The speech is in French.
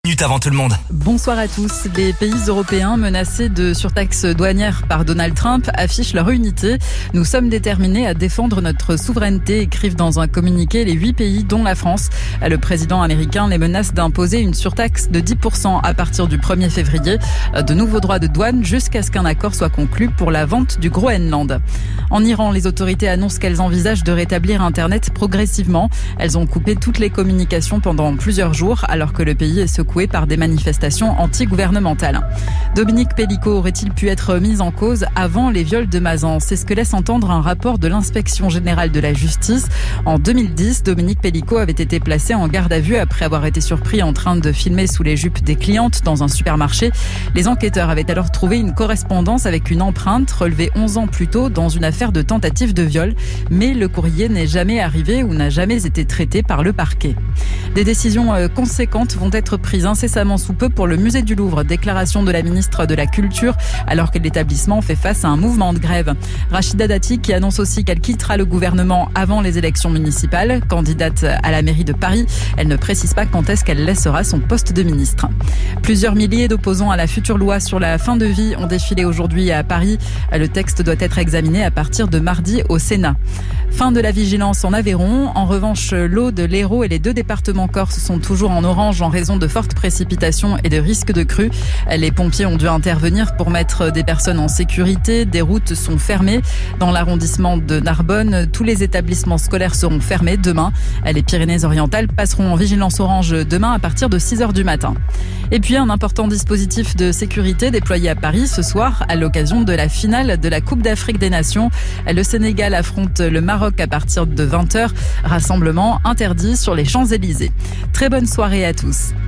Minute avant tout le monde. Bonsoir à tous. Les pays européens menacés de surtaxe douanière par Donald Trump affichent leur unité. Nous sommes déterminés à défendre notre souveraineté, écrivent dans un communiqué les 8 pays dont la France. Le président américain les menace d'imposer une surtaxe de 10% à partir du 1er février. De nouveaux droits de douane jusqu'à ce qu'un accord soit conclu pour la vente du Groenland. En Iran, les autorités annoncent qu'elles envisagent de rétablir Internet progressivement. Elles ont coupé toutes les communications pendant plusieurs jours alors que le pays est secoué par des manifestations anti-gouvernementales. Dominique Pellicot aurait-il pu être mis en cause avant les viols de Mazan? C'est ce que laisse entendre un rapport de l'inspection générale de la justice. En 2010, Dominique Pellicot avait été placé en garde à vue après avoir été surpris en train de filmer sous les jupes des clientes dans un supermarché. Les enquêteurs avaient alors trouvé une correspondance avec une empreinte relevée 11 ans plus tôt dans une affaire de tentative de viol. Mais le courrier n'est jamais arrivé ou n'a jamais été traité par le parquet. Des décisions conséquentes vont être prises incessamment sous peu pour le musée du Louvre. Déclaration de la ministre de la Culture alors que l'établissement fait face à un mouvement de grève. Rachida Dati qui annonce aussi qu'elle quittera le gouvernement avant les élections municipales. Candidate à la mairie de Paris, elle ne précise pas quand est-ce qu'elle laissera son poste de ministre. Plusieurs milliers d'opposants à la future loi sur la fin de vie ont défilé aujourd'hui à Paris. Le texte doit être examiné à partir de mardi au Sénat. Fin de la vigilance en Aveyron. En revanche, l'Aude, l'Hérault et les 2 départements corses sont toujours en orange en raison de fortes précipitations et de risques de crues. Les pompiers ont dû intervenir pour mettre des personnes en sécurité. Des routes sont fermées. Dans l'arrondissement de Narbonne, tous les établissements scolaires seront fermés demain. Les Pyrénées-Orientales passeront en vigilance orange demain à partir de 6h du matin. Et puis un important dispositif de sécurité déployé à Paris ce soir à l'occasion de la finale de la Coupe d'Afrique des Nations. Le Sénégal affronte le Maroc à partir de 20h. Rassemblement interdit sur les Champs-Élysées. Très bonne soirée à tous.